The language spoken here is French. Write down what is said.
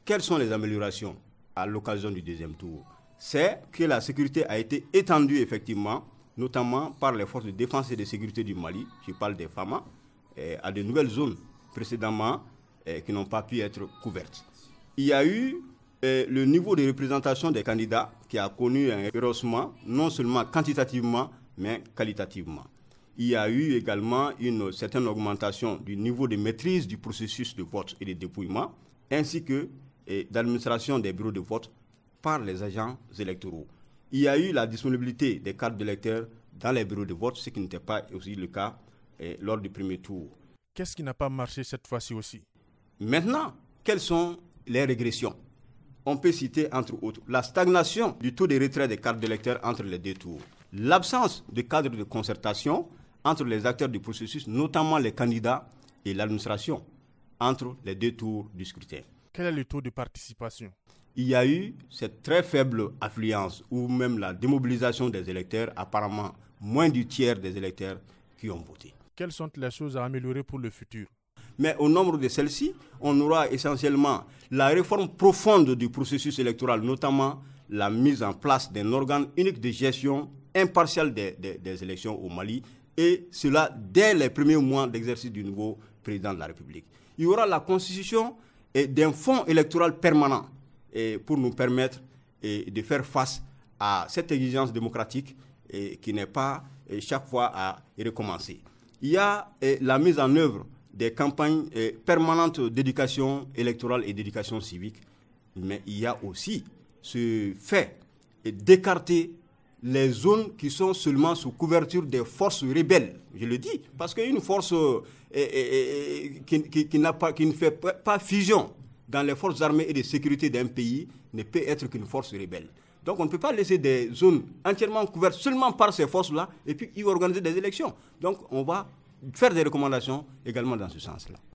quelles sont les améliorations à l'occasion du deuxième tour? C'est que la sécurité a été étendue effectivement, notamment par les forces de défense et de sécurité du Mali, je parle des FAMA, à de nouvelles zones précédemment qui n'ont pas pu être couvertes. Il y a eu le niveau de représentation des candidats qui a connu un rehaussement, non seulement quantitativement, mais qualitativement. Il y a eu également une certaine augmentation du niveau de maîtrise du processus de vote et de dépouillement, ainsi que d'administration des bureaux de vote par les agents électoraux. Il y a eu la disponibilité des cartes d'électeurs dans les bureaux de vote, ce qui n'était pas aussi le cas lors du premier tour. Qu'est-ce qui n'a pas marché cette fois-ci aussi? Maintenant, quelles sont les régressions? On peut citer entre autres la stagnation du taux de retrait des cartes d'électeurs entre les deux tours, l'absence de cadre de concertation entre les acteurs du processus, notamment les candidats et l'administration, entre les deux tours du scrutin. Quel est le taux de participation? Il y a eu cette très faible affluence ou même la démobilisation des électeurs, apparemment moins du tiers des électeurs qui ont voté. Quelles sont les choses à améliorer pour le futur? Mais au nombre de celles-ci, on aura essentiellement la réforme profonde du processus électoral, notamment la mise en place d'un organe unique de gestion impartial des élections au Mali, et cela dès les premiers mois d'exercice du nouveau président de la République. Il y aura la constitution d'un fonds électoral permanent pour nous permettre de faire face à cette exigence démocratique qui n'est pas chaque fois à recommencer. Il y a la mise en œuvre des campagnes permanentes d'éducation électorale et d'éducation civique, mais il y a aussi ce fait d'écarter les zones qui sont seulement sous couverture des forces rebelles. Je le dis, parce qu'une force qui ne fait pas fusion dans les forces armées et de sécurité d'un pays ne peut être qu'une force rebelle. Donc on ne peut pas laisser des zones entièrement couvertes seulement par ces forces-là et puis y organiser des élections. Donc on va faire des recommandations également dans ce sens-là.